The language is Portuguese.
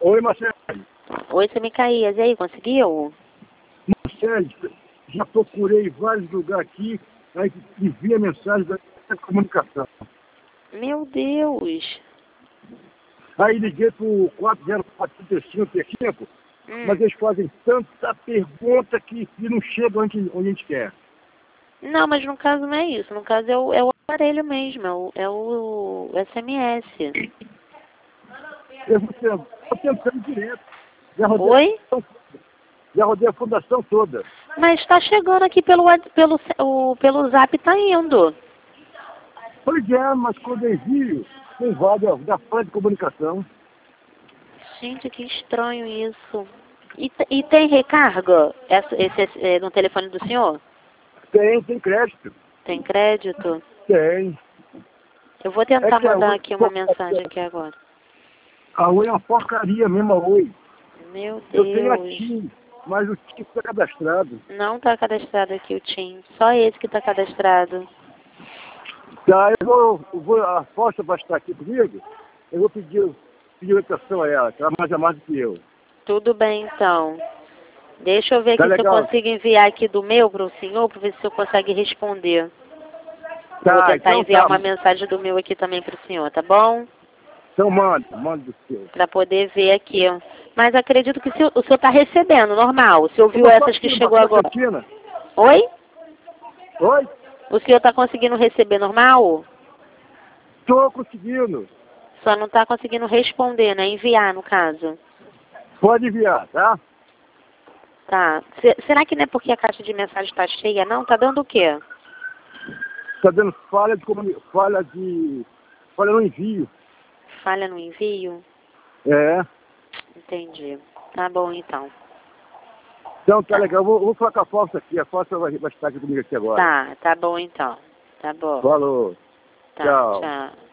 Oi, Marcelo. Oi, seu Micaías. E aí, conseguiu? Marcelo, já procurei vários lugares aqui, aí envia a mensagem da comunicação. Meu Deus. Aí liguei pro 40435, mas eles fazem tanta pergunta que não chega onde a gente quer. Não, mas no caso não é isso. No caso é o aparelho mesmo, é o SMS. Eu vou tentando direto. Oi? Já rodei a fundação toda. Mas está chegando aqui pelo zap, tá indo. Pois é, mas quando eu envio, tem vaga da falta de comunicação. Gente, que estranho isso. E tem recarga no telefone do senhor? Tem crédito. Tem crédito? Tem. Eu vou tentar que a mandar Oi, aqui uma mensagem aqui agora. a Oi é uma porcaria mesmo, a Oi. Meu Eu tenho a Deus. TIM, mas o TIM está cadastrado. Não está cadastrado aqui o TIM. Só esse que está cadastrado. Tá, a Fausta vai estar aqui comigo, eu vou pedir orientação a ela, que ela manja mais do que eu. Tudo bem, então. Deixa eu ver Tá aqui se eu legal. consigo enviar aqui do meu para o senhor, para ver se eu consigo responder. Tá, Vou tentar então enviar tá. uma mensagem do meu aqui também para o senhor, tá bom? Então manda do seu. Para poder ver aqui. Mas acredito que o senhor está recebendo, normal. O senhor viu essas que chegou agora? Argentina? Oi? Oi? O senhor está conseguindo receber normal? Tô conseguindo. Só não está conseguindo responder, né? Enviar, no caso. Pode enviar, tá? Tá. Será que não é porque a caixa de mensagem está cheia, não? Tá dando o quê? Tá dando falha no envio. Falha no envio? É. Entendi. Tá bom, então. Então tá legal, eu vou falar com a Fausta aqui, a Fausta vai estar aqui comigo aqui agora. Tá bom, então. Tá bom. Falou. Tá, Tchau. tchau.